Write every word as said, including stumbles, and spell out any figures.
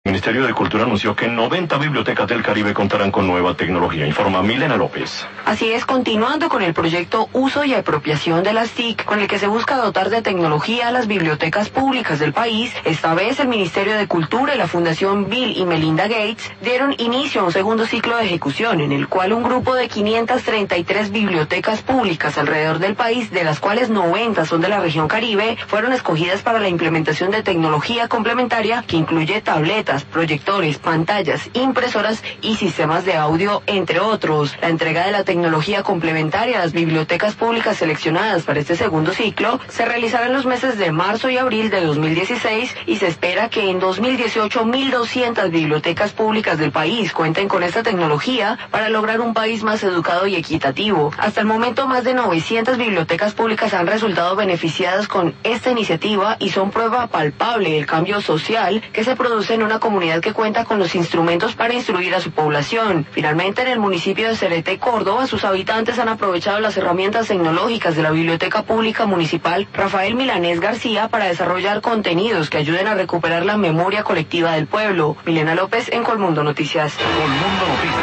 El Ministerio de Cultura anunció que noventa bibliotecas del Caribe contarán con nueva tecnología, informa Milena López. Así es, continuando con el proyecto Uso y Apropiación de las T I C, con el que se busca dotar de tecnología a las bibliotecas públicas del país, esta vez el Ministerio de Cultura y la Fundación Bill y Melinda Gates dieron inicio a un segundo ciclo de ejecución, en el cual un grupo de quinientas treinta y tres bibliotecas públicas alrededor del país, de las cuales noventa son de la región Caribe, fueron escogidas para la implementación de tecnología complementaria que incluye tabletas, proyectores, pantallas, impresoras y sistemas de audio, entre otros. La entrega de la tecnología complementaria a las bibliotecas públicas seleccionadas para este segundo ciclo se realizará en los meses de marzo y abril de dos mil dieciséis y se espera que en dos mil dieciocho mil doscientas bibliotecas públicas del país cuenten con esta tecnología para lograr un país más educado y equitativo. Hasta el momento, más de novecientas bibliotecas públicas han resultado beneficiadas con esta iniciativa y son prueba palpable del cambio social que se produce en una comunidad que cuenta con los instrumentos para instruir a su población. Finalmente, en el municipio de Cereté, Córdoba, sus habitantes han aprovechado las herramientas tecnológicas de la Biblioteca Pública Municipal Rafael Milanés García para desarrollar contenidos que ayuden a recuperar la memoria colectiva del pueblo. Milena López en Colmundo Noticias. Colmundo Noticias.